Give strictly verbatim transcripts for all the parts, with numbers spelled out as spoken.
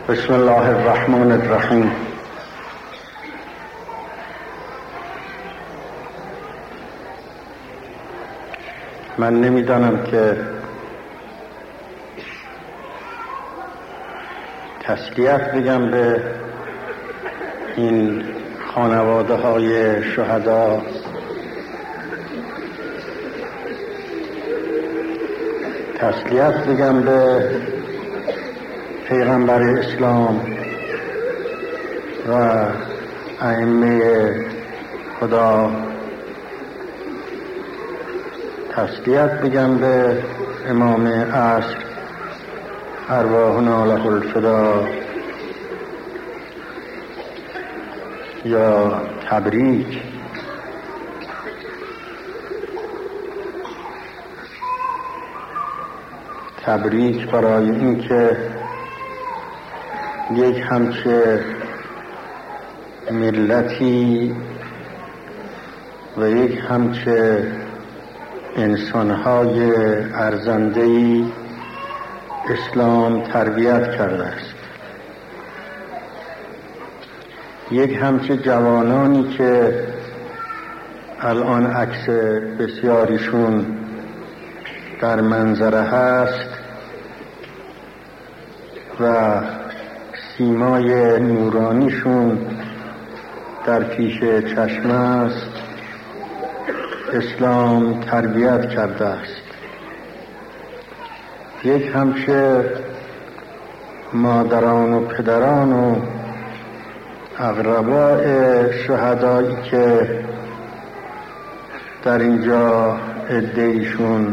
بسم الله الرحمن الرحیم. من نمیدانم که تسلیت بگم به این خانواده های شهدا، تسلیت بگم به پیغمبر اسلام و ائمه خدا، تسلیت بگم به امام عصر ارواحنا له الفدا، یا تبریک. تبریک برای اینکه یک همچه ملتی و یک همچه انسانهای ارزنده‌ای اسلام تربیت کرده است. یک همچه جوانانی که الان عکس بسیاریشون در منظره هست و سیمای نورانیشون در پیش چشم است، اسلام تربیت کرده است. یک همچه مادران و پدران و اقرباء شهدایی که در اینجا عده‌ایشون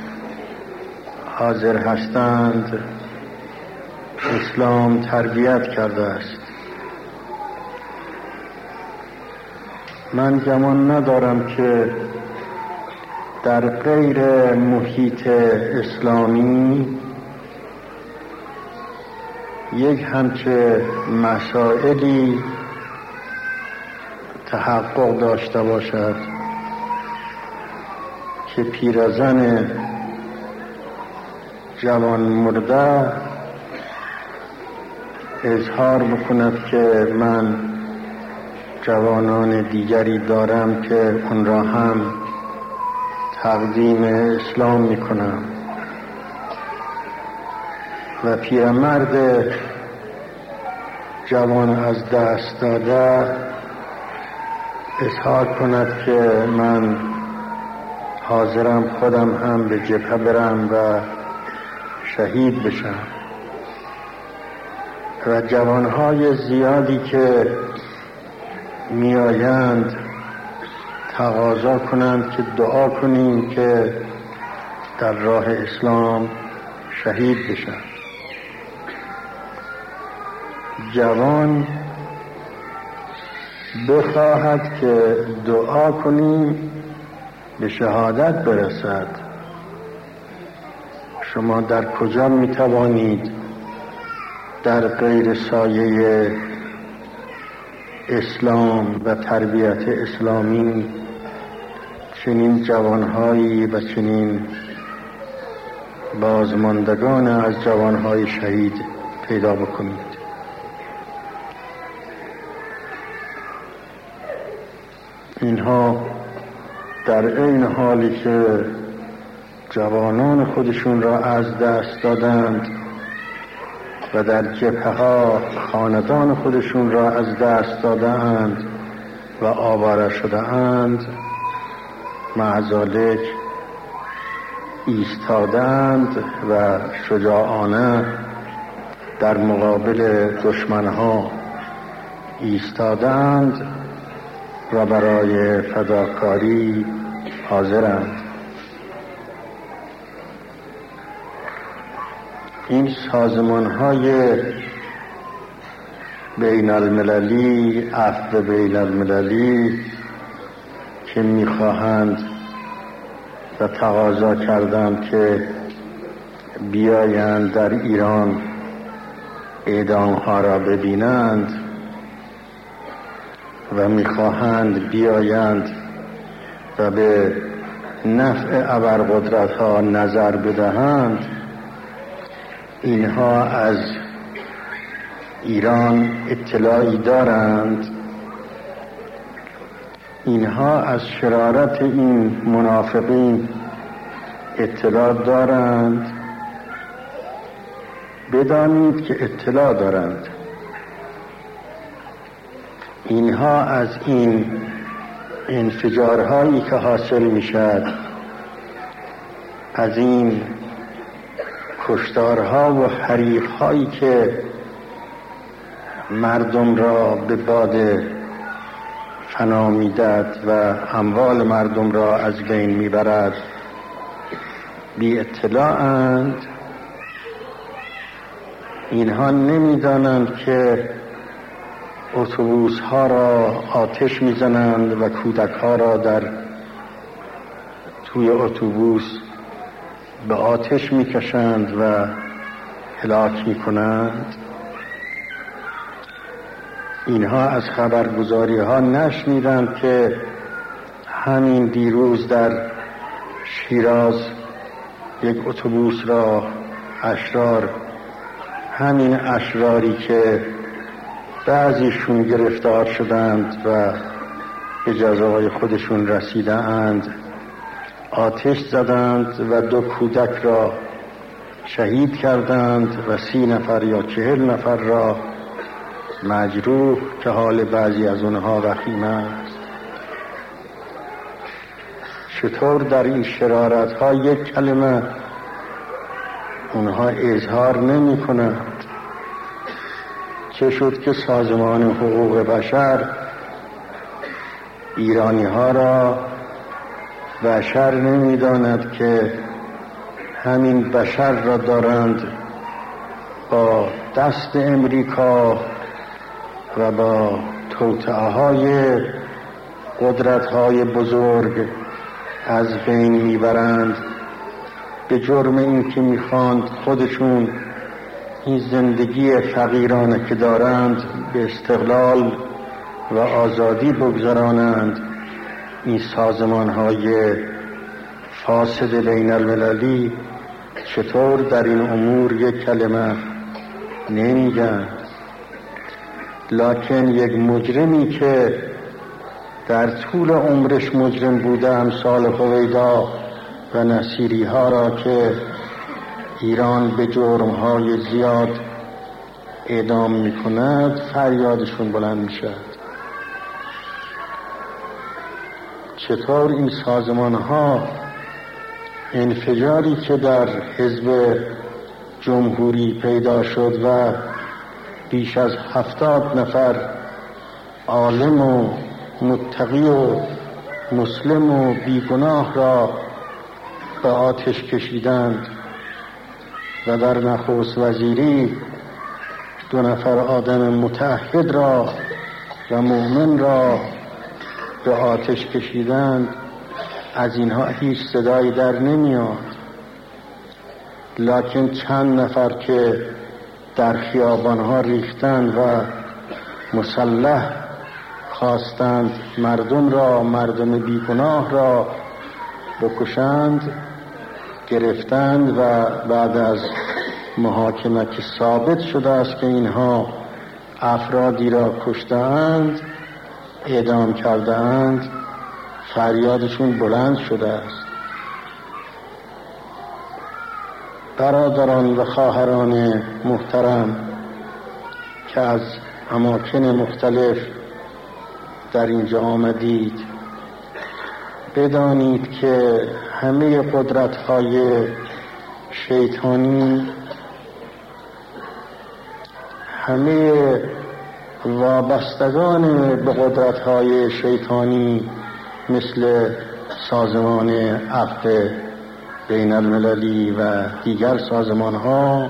حاضر هستند، اسلام تربیت کرده است. من گمان ندارم که در غیر محیط اسلامی یک همچه مسائلی تحقق داشته باشد که پیرزن جوان مرده اظهار بکند که من جوانان دیگری دارم که اون را هم تقدیم اسلام میکنم، و پیرمرد جوان از دست داده اظهار کند که من حاضرم خودم هم به جبهه برم و شهید بشم. و جوانهای زیادی که میآیند تقاضا کنند که دعا کنیم که در راه اسلام شهید بشن. جوان بخواهد که دعا کنیم به شهادت برسد. شما در کجا میتوانید در غیر سایه اسلام و تربیت اسلامی چنین جوانهایی و چنین بازماندگان از جوانهای شهید پیدا بکنید؟ اینها در این حالی که جوانان خودشون را از دست دادند و در جبهه ها خاندان خودشون را از دست دادند و آواره شده‌اند، معذالک ایستادند و شجاعانه در مقابل دشمنها ایستادند و برای فداکاری حاضرند. این سازمان‌های بین المللی، عفو بین المللی که می‌خواهند و تقاضا کردند که بیایند در ایران اعدام‌ها را ببینند و می‌خواهند بیایند و به نفع ابرقدرت‌ها نظر بدهند، اینها از ایران اطلاعی دارند، اینها از شرارت این منافقین اطلاع دارند، بدانید که اطلاع دارند. اینها از این انفجارهایی که حاصل میشد، از این کشتارها و حریقهایی که مردم را به باد فنا میدهد و اموال مردم را از بین میبرد، بی اطلاعند. اینها نمیدانند که اتوبوس ها را آتش میزنند و کودک ها را در توی اتوبوس به آتش میکشند و هلاک میکنند. اینها از خبرگزاری ها نشنیدند که همین دیروز در شیراز یک اتوبوس را اشرار، همین اشراری که بعضیشون گرفتار شدند و به جزای خودشون رسیدند، آتش زدند و دو کودک را شهید کردند و سی نفر یا چهل نفر را مجروح که حال بعضی از اونها وخیم است. چطور در این شرارت ها یک کلمه اونها اظهار نمی کنند؟ چه شد که سازمان حقوق بشر ایرانی ها را بشر نمی داند که همین بشر را دارند با دست امریکا و با توطئه های قدرت های بزرگ از بین میبرند، به جرم این که میخواند خودشون این زندگی فقیرانه که دارند به استقلال و آزادی بگذرانند. این سازمان های فاسد بین المللی چطور در این امور یک کلمه نمیگن؟ لکن یک مجرمی که در طول عمرش مجرم بوده، امثال هویدا و نصیری ها را که ایران به جرم های زیاد اعدام می کند، فریادشون بلند می شد. چطور این سازمان ها انفجاری که در حزب جمهوری پیدا شد و بیش از هفتاد نفر عالم و متقی و مسلم و بیگناه را به آتش کشیدند و در نخست وزیری دو نفر آدم متعهد را و مؤمن را به آتش کشیدند، از اینها هیچ صدایی در نمیاد. لکن چند نفر که در خیابانها ریختند و مسلح خواستند مردم را، مردم بیگناه را بکشند، گرفتند و بعد از محاکمه که ثابت شده است که اینها افرادی را کشتند، اعدام کردند، فریادشون بلند شده است. برادران و خواهران محترم که از اماکن مختلف در اینجا آمدید، بدانید که همه قدرت‌های شیطانی، همه وابستگان به قدرت‌های شیطانی مثل سازمان عفو بین المللی و دیگر سازمان‌ها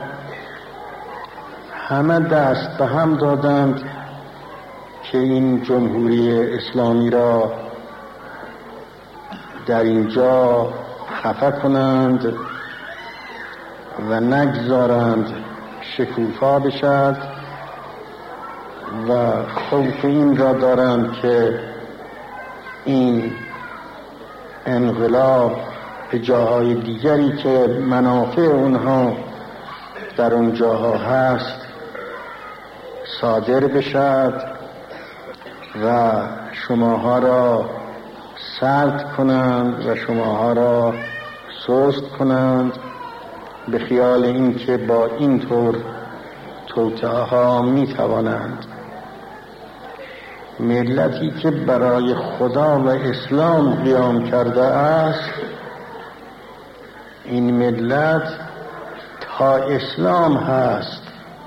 همه دست به هم دادند که این جمهوری اسلامی را در اینجا خفه کنند و نگذارند شکوفا بشد و خوف این را دارند که این انقلاب به جاهای دیگری که منافع اونها در اون جاها هست صادر بشد و شماها را سرد کنند و شماها را سست کنند، به خیال اینکه با این طور توطئه ها می توانند. ملتی که برای خدا و اسلام قیام کرده است، این ملت تا اسلام هست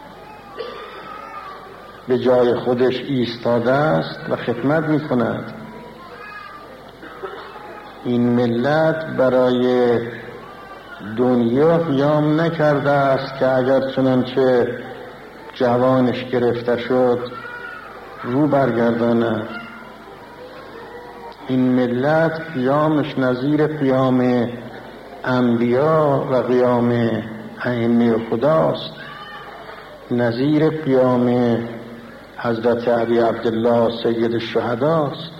به جای خودش ایستاده است و خدمت می کند. این ملت برای دنیا قیام نکرده است که اگر چنانچه جوانش گرفته شد رو برگرداند. این ملت قیامش نظیر قیام انبیا و قیام ائمه خداست، نظیر قیام حضرت ابی عبدالله سید الشهداست.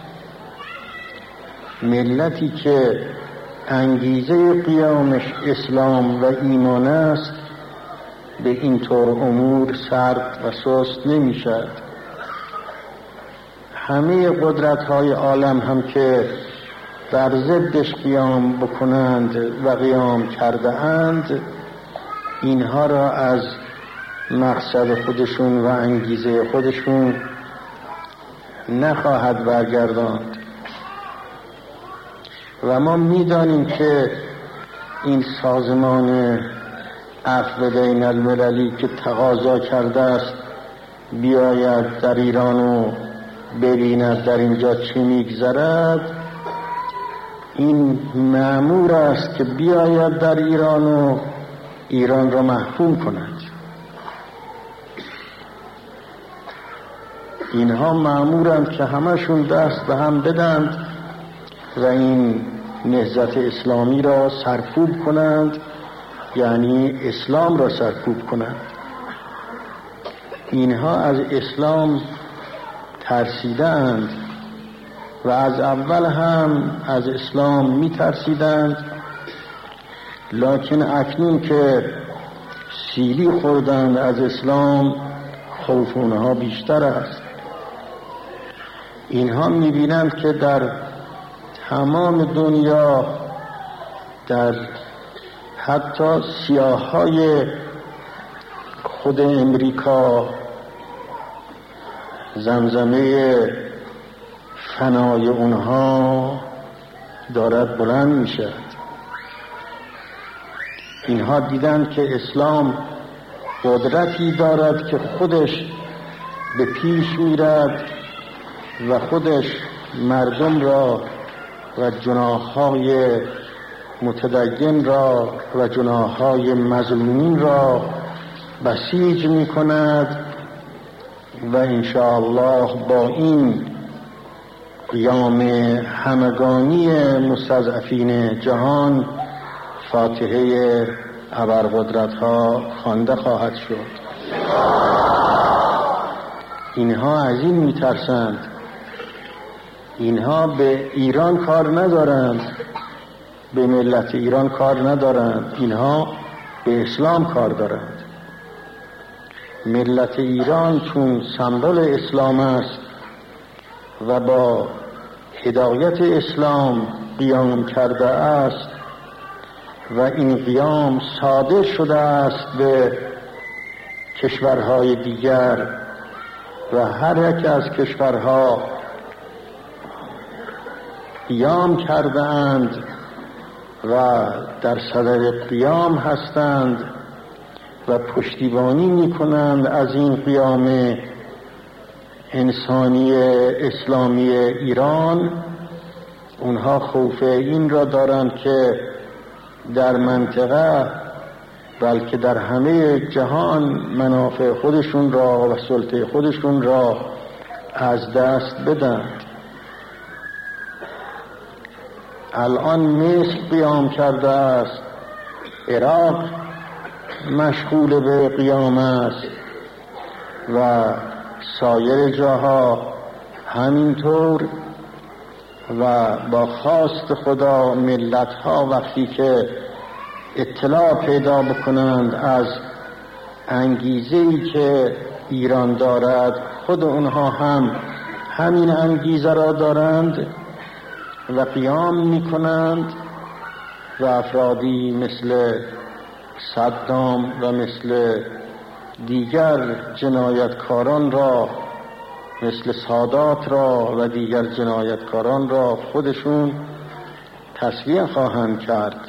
ملتی که انگیزه قیامش اسلام و ایمان است به این طور امور سرد و سست نمی شد. همه قدرت های عالم هم که در ضدش قیام بکنند و قیام کرده اند، اینها را از مقصد خودشون و انگیزه خودشون نخواهد برگرداند. و ما می‌دانیم که این سازمان عفو بین المللی که تقاضا کرده است بیاید در ایران و ببیند در اینجا چی میگذرد، این مأمور است که بیاید در ایران و ایران را محکوم کند. اینها مأمورند که همشون دست به هم بدند و این نهضت اسلامی را سرکوب کنند، یعنی اسلام را سرکوب کنند. اینها از اسلام ترسیدند و از اول هم از اسلام می ترسیدند، لکن اکنون که سیلی خوردند از اسلام خوف اونها بیشتر است. اینها می بینند که در تمام دنیا، در حتی سیاه‌های خود امریکا، زمزمه فنای اونها دارد بلند می شد. اینها دیدند که اسلام قدرتی دارد که خودش به پیش میرد و خودش مردم را و جناح‌های متدین را و جناح‌های مظلومین را بسیج می کند و انشاءالله با این قیام همگانی مستضعفین جهان فاتحه ابرقدرت‌ها خوانده خواهد شد. اینها از این می‌ترسند. اینها به ایران کار ندارند، به ملت ایران کار ندارند، اینها به اسلام کار دارند. ملت ایران چون سمبل اسلام است و با هدایت اسلام قیام کرده است و این قیام صادر شده است به کشورهای دیگر و هر یک از کشورها قیام کرده اند و در صدر قیام هستند و پشتیبانی می کنند از این قیام انسانی اسلامی ایران. اونها خوف این را دارند که در منطقه بلکه در همه جهان منافع خودشون را و سلطه خودشون را از دست بدن. الان مصر قیام کرده است، عراق مشغول به قیام است و سایر جاها همینطور. و با خواست خدا ملت ها وقتی که اطلاع پیدا بکنند از انگیزه‌ای که ایران دارد خود اونها هم همین انگیزه را دارند و قیام می‌کنند و افرادی مثل صدام و مثل دیگر جنایتکاران را، مثل سادات را و دیگر جنایتکاران را خودشون تصفیه خواهند کرد.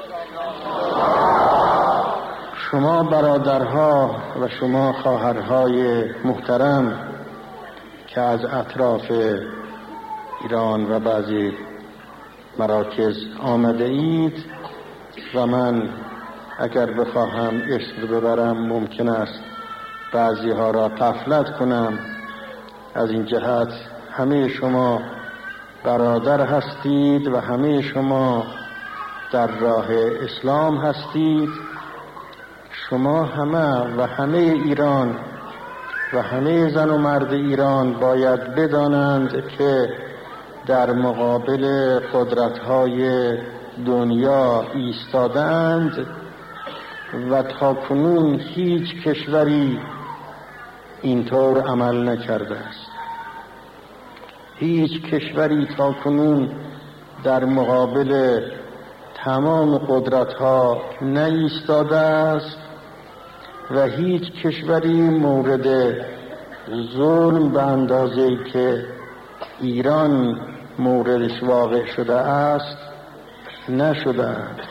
شما برادرها و شما خواهرهای محترم که از اطراف ایران و بعضی مراکز آمده اید و من اگر بخواهم اسم ببرم ممکن است بعضی ها را غفلت کنم. از این جهت همه شما برادر هستید و همه شما در راه اسلام هستید. شما همه و همه ایران و همه زن و مرد ایران باید بدانند که در مقابل قدرت‌های دنیا ایستادند و تاکنون هیچ کشوری اینطور عمل نکرده است. هیچ کشوری تاکنون در مقابل تمام قدرت‌ها نایستاده است و هیچ کشوری مورد ظلم به اندازه‌ای که ایران موردش واقع شده است نشده است.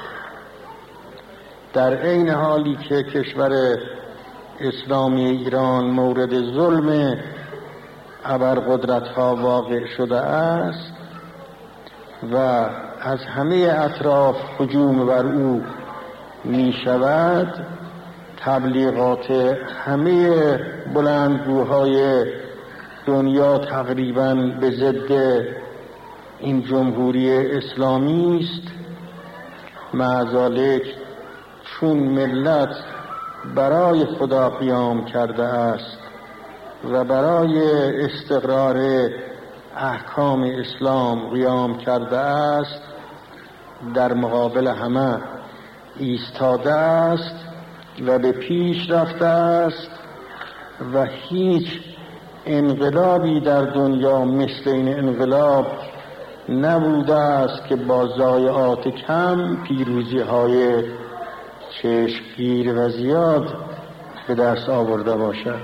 در عین حالی که کشور اسلامی ایران مورد ظلم ابرقدرت‌ها واقع شده است و از همه اطراف هجوم بر او می شود، تبلیغات همه بلندگوهای دنیا تقریباً به ضد این جمهوری اسلامی است. معذالک چون ملت برای خدا قیام کرده است و برای استقرار احکام اسلام قیام کرده است، در مقابل همه ایستاده است و به پیش رفته است و هیچ انقلابی در دنیا مثل این انقلاب نبوده است که با ضایعات کم پیروزی های چشمگیر و زیاد به دست آورده باشد.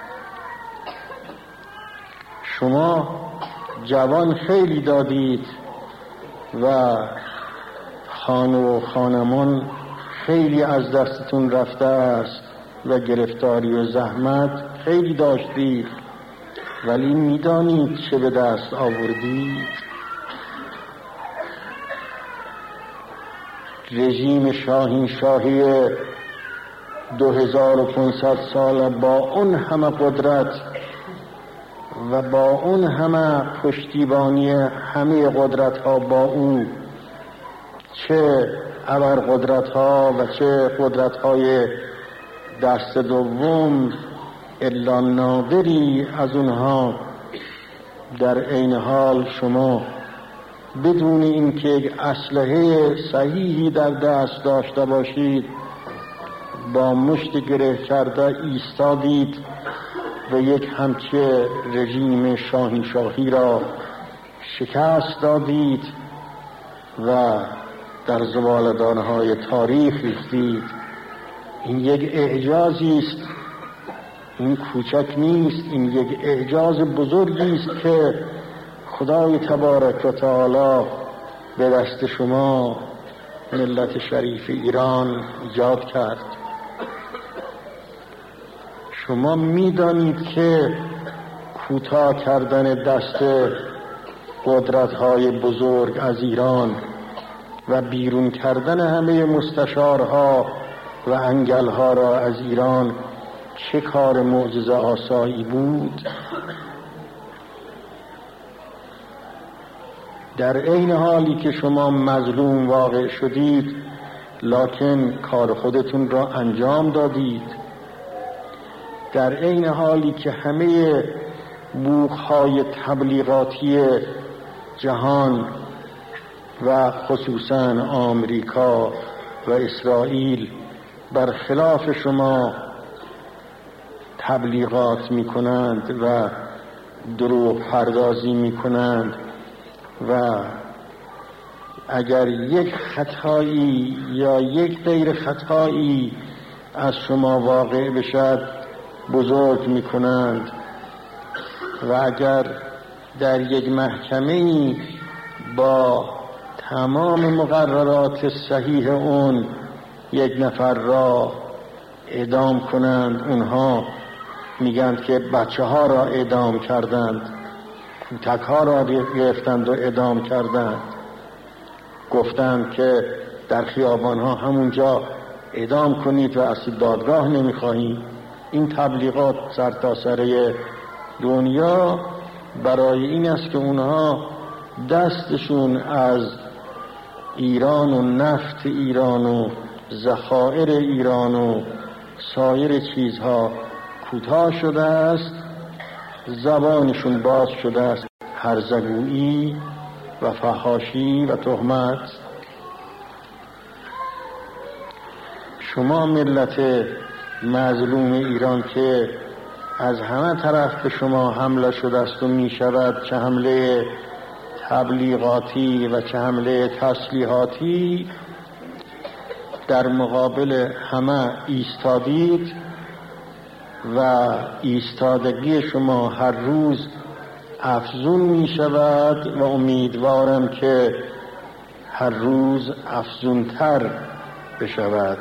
شما جوان خیلی دادید و خانه و خانمان خیلی از دستتون رفته است و گرفتاری و زحمت خیلی داشتید، ولی میدانید چه به دست آوردید؟ رژیم شاهین شاهی دو هزار و پانصد سال با اون همه قدرت و با اون همه پشتیبانی همه قدرت ها با او، چه ابر قدرت ها و چه قدرت های دست دوم، الا نادری از اونها، در عین حال شما بدون اینکه یک اسلحه صحیحی در دست داشته باشید با مشت گره کرده ایستادید و یک همچه رژیم شاهنشاهی را شکست دادید و در زباله‌دانهای تاریخ ریختید. این یک اعجازی است، این کوچک نیست، این یک اعجاز بزرگی است که خدای تبارک و تعالی به دست شما ملت شریف ایران ایجاد کرد. شما می‌دانید که کوتاه کردن دست قدرت‌های بزرگ از ایران و بیرون کردن همه مستشارها و انگل‌ها را از ایران چه کار معجزه آسایی بود. در عین حالی که شما مظلوم واقع شدید، لکن کار خودتون را انجام دادید. در عین حالی که همه بوق‌های تبلیغاتی جهان و خصوصاً آمریکا و اسرائیل برخلاف شما تبلیغات می کنند و دروغ پردازی می کنند و اگر یک خطایی یا یک غیر خطایی از شما واقع بشد بزرگ می کنند و اگر در یک محکمه با تمام مقررات صحیح اون یک نفر را اعدام کنند، اونها میگن که بچه ها را اعدام کردند، کودک ها را گرفتند و اعدام کردند، گفتند که در خیابان ها همونجا اعدام کنید و اصلا دادگاه نمیخواهیم. این تبلیغات سرتاسر دنیا برای این است که اونها دستشون از ایران و نفت ایران و ذخایر ایران و سایر چیزها کوتاه شده است، زبانشون باز شده است هرزگویی و فحاشی و تهمت. شما ملت مظلوم ایران که از همه طرف به شما حمله شده است و می شود، چه حمله تبلیغاتی و چه حمله تسلیحاتی، در مقابل همه ایستادید و ایستادگی شما هر روز افزون می شود و امیدوارم که هر روز افزونتر بشود.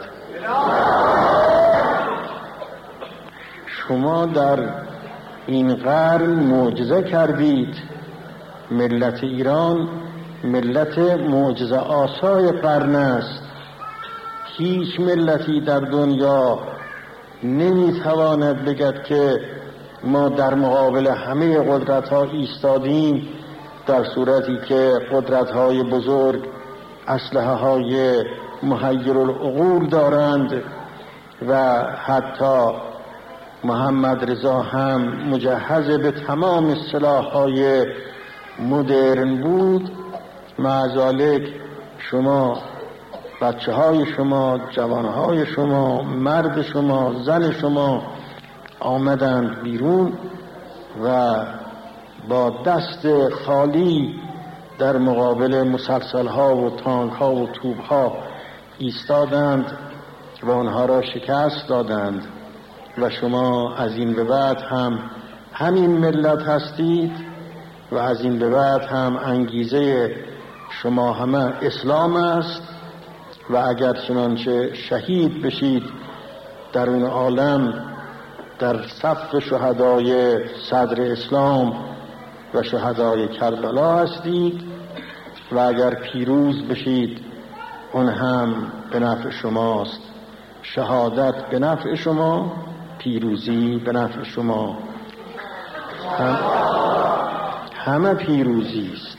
شما در این قرن معجزه کردید. ملت ایران ملت معجزه آسای قرن است. هیچ ملتی در دنیا نمیتواند بگد که ما در مقابل همه قدرت ها ایستادیم، در صورتی که قدرت های بزرگ اسلحه های محیر العقول دارند و حتی محمد رضا هم مجهز به تمام سلاح‌های مدرن بود. معذالک شما، بچه های شما، جوان های شما، مرد شما، زن شما آمدند بیرون و با دست خالی در مقابل مسلسل ها و تانک ها و توپ ها ایستادند و آنها را شکست دادند. و شما از این به بعد هم همین ملت هستید و از این به بعد هم انگیزه شما همه اسلام است و اگر چنانچه شهید بشید در این عالم در صف شهدای صدر اسلام و شهدای کربلا هستید و اگر پیروز بشید اون هم به نفع شماست. شهادت به نفع شما، پیروزی به نفع شما. هم همه پیروزی است.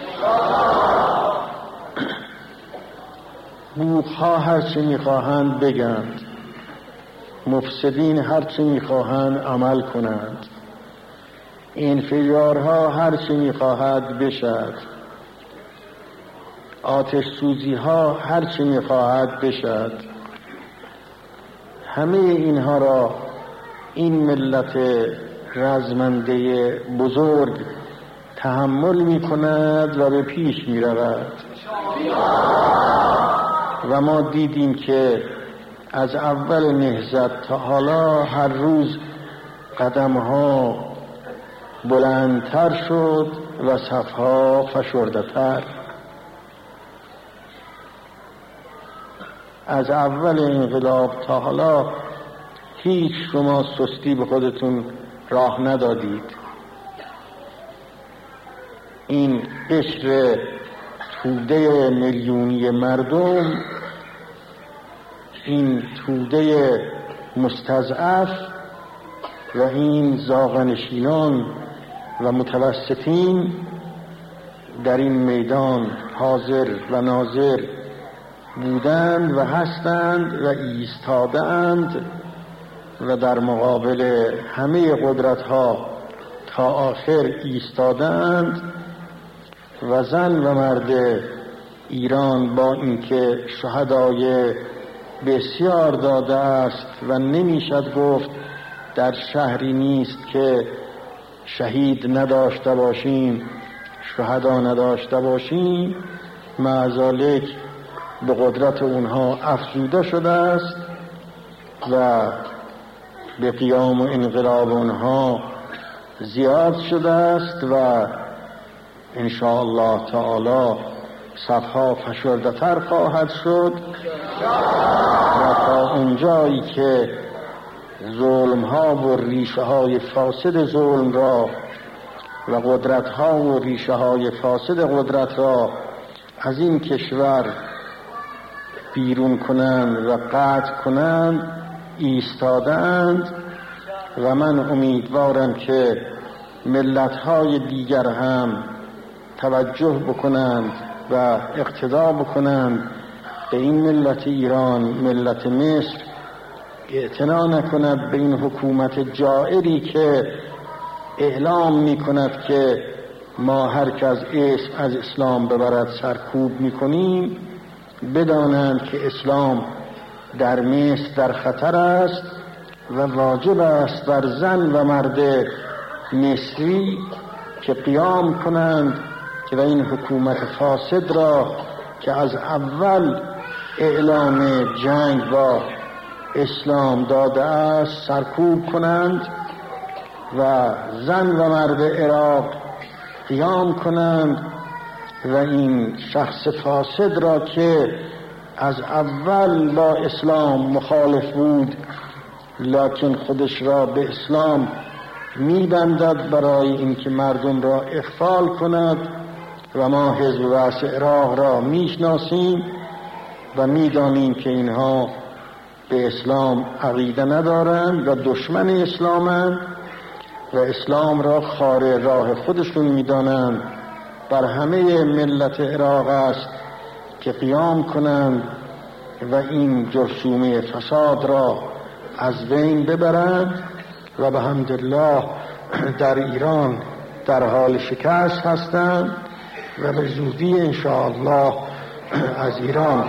بوقها هر چه میخواهند بگند، مفسدین هر چه میخواهند عمل کنند، انفجارها هر چه میخواهد بشد، آتش سوزی ها هر چه میخواهد بشد، همه اینها را این ملت رزمنده بزرگ تحمل می کند و به پیش می رود. و ما دیدیم که از اول نهضت تا حالا هر روز قدمها بلندتر شد و صفها فشرده تر. از اول انقلاب تا حالا هیچ شما سستی به خودتون راه ندادید. این قشر توده میلیونی مردم، این توده مستضعف و این زاغنشینان و متوسطین در این میدان حاضر و ناظر بودند و هستند و ایستادند و در مقابل همه قدرت ها تا آخر ایستادند و زن و مرد ایران با اینکه شهدای بسیار داده است و نمیشد گفت در شهری نیست که شهید نداشته باشیم، شهدا نداشته باشیم. معذالک به قدرت اونها افزوده شده است و به قیام و انقلاب اونها زیاد شده است و ان شاء الله تعالی صفها فشرده تر خواهد شد و تا اونجایی که ظلم ها و ریشه های فاسد ظلم را و قدرت ها و ریشه های فاسد قدرت را از این کشور بیرون کنند و قطع کنند ایستادند و من امیدوارم که ملت های دیگر هم توجه بکنند و اقتدا بکنند به این ملت ایران، ملت مصر، اعتنا نکند به این حکومت جائری که اعلام می کند که ما هر که از اسم از اسلام ببرد سرکوب می کنیم. بدانند که اسلام در مصر در خطر است و واجب است بر زن و مرد مصری که قیام کنند و این حکومت فاسد را که از اول اعلام جنگ با اسلام داده است سرکوب کنند و زن و مرد عراق قیام کنند و این شخص فاسد را که از اول با اسلام مخالف بود لکن خودش را به اسلام میبندد برای اینکه مردم را اغفال کند و ما حزب بعث عراق را میشناسیم و میدانیم که اینها به اسلام عقیده ندارند و دشمن اسلامند و اسلام را خار راه خودشون میدانند. بر همه ملت عراق است که قیام کنند و این جرثومه فساد را از بین ببرند و به حمدالله در ایران در حال شکست هستند و به زودی انشاءالله از ایران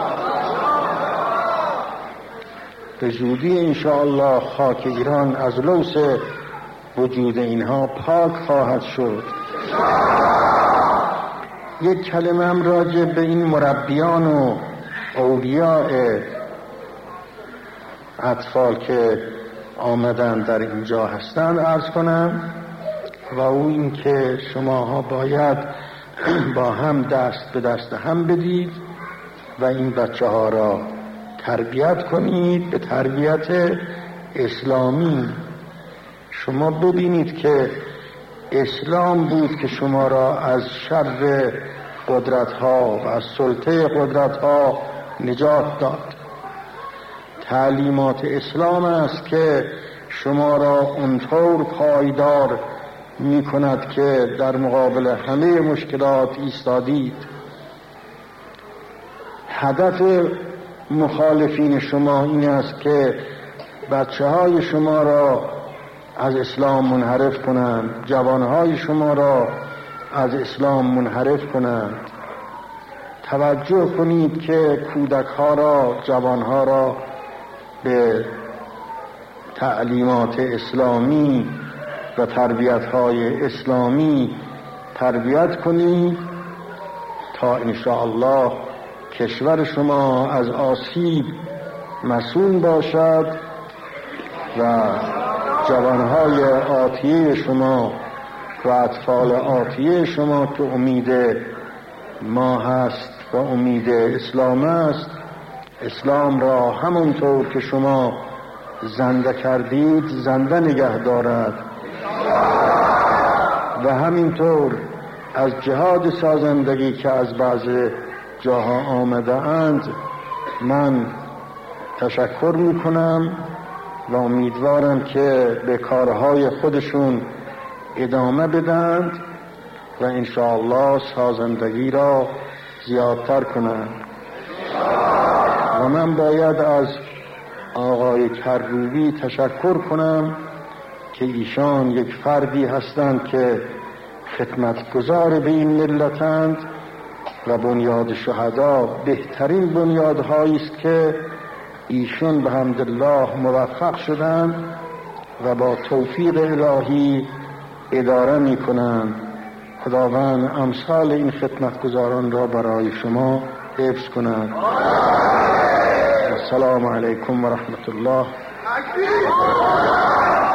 به زودی انشاءالله خاک ایران از لوث وجود اینها پاک خواهد شد. یک کلمه هم راجع به این مربیان و اولیاء اطفال که آمدن در اینجا هستند عرض کنم و او این که شماها باید با هم دست به دست هم بدید و این بچه ها را تربیت کنید به تربیت اسلامی. شما ببینید که اسلام بود که شما را از شر قدرت ها و از سلطه قدرت ها نجات داد. تعلیمات اسلام است که شما را اونطور پایدار می کند که در مقابل همه مشکلات ایستادید. هدف مخالفین شما این است که بچه های شما را از اسلام منحرف کنند، جوانهای شما را از اسلام منحرف کنند. توجه کنید که کودک ها را، جوان ها را به تعلیمات اسلامی و تربیت های اسلامی تربیت کنید تا انشاءالله کشور شما از آسیب مسئول باشد و جوانهای آتیه شما و اطفال آتیه شما که امید ما هست و امید اسلام است، اسلام را همونطور که شما زنده کردید زنده نگه دارد و همینطور از جهاد سازندگی که از بعض جاها آمده اند من تشکر میکنم و امیدوارم که به کارهای خودشون ادامه بدند و انشاءالله سازندگی را زیادتر کنند. و من باید از آقای کروبی تشکر کنم که ایشان یک فردی هستند که خدمتگزار به این ملتند و بنیاد شهدا بهترین بنیادهایی است که ایشون به حمدالله موفق شدند و با توفیق الهی اداره می کنند. خداوند امثال این خدمتگزاران را برای شما حفظ کند. السلام علیکم و رحمت الله.